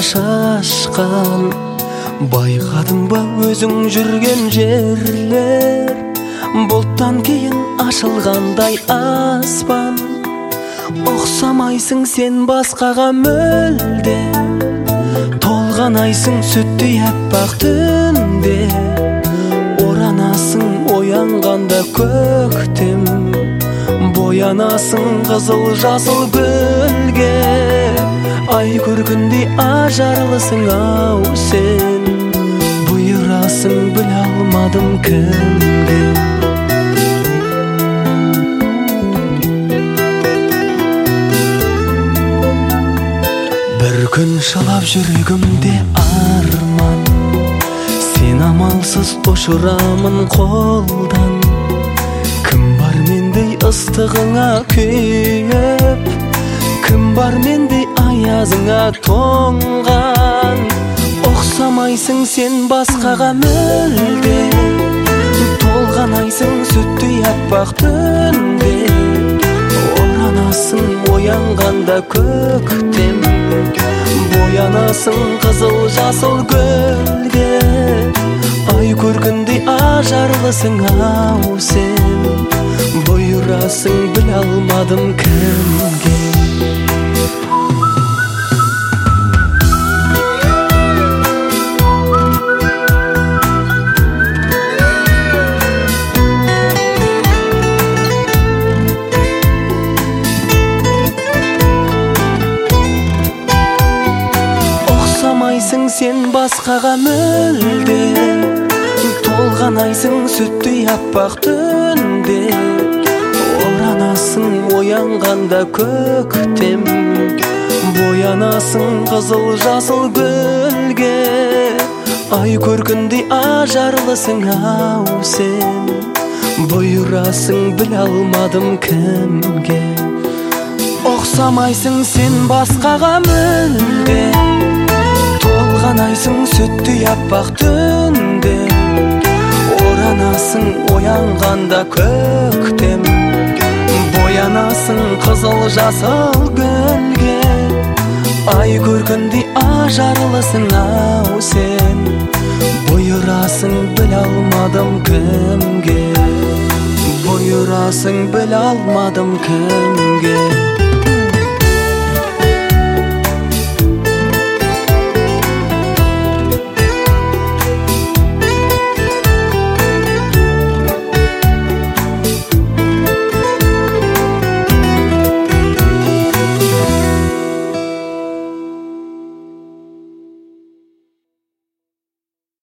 шашқан. Байқадың ба өзің жүрген жерлер, бұлттан кейін ашылғандай аспан. Ұқсамайсың сен басқаға мүлде, толғанайсың сүттей аппақ түнде. Оранасың оянғанда көктем, боянасың қызыл жасыл гүлге. Ай көргендей ажарлысың ау сен, бұйырасың біле алмадым кімге. Бір күн шалап жүрегімде арман, сен амалсыз ұшырамын қолдан. Кім бар мендей ыстығыңа күйіп, кім бар мендей аязыңа тоңған. Ұқсамайсың сен басқаға мүлде, толғанайсың сүттей аппақ түнде. Оранасың оянғанда көктем, боянасың қызыл жасыл гүлге. Ай көргендей ажарлысың ау сен, бұйырасың біле алмадым кімге. Ұқсамайсың сен басқаға мүлде, толғанайсың сүттей аппақ түнде. Оранасың оянғанда көктем, боянасың қызыл жасыл гүлге. Ай көргендей ажарлысың ау сен, бұйырасың біле алмадым кімге. Ұқсамайсың сен басқаға мүлде, толғанайсың сүттей аппақ түнде. Оранасың оянғанда көктем, боянасың қызыл жасыл гүлге. Ай көргендей ажарлысың ау сен, бұйырасың біле алмадым кімге. Бұйырасың біле алмадым кімге.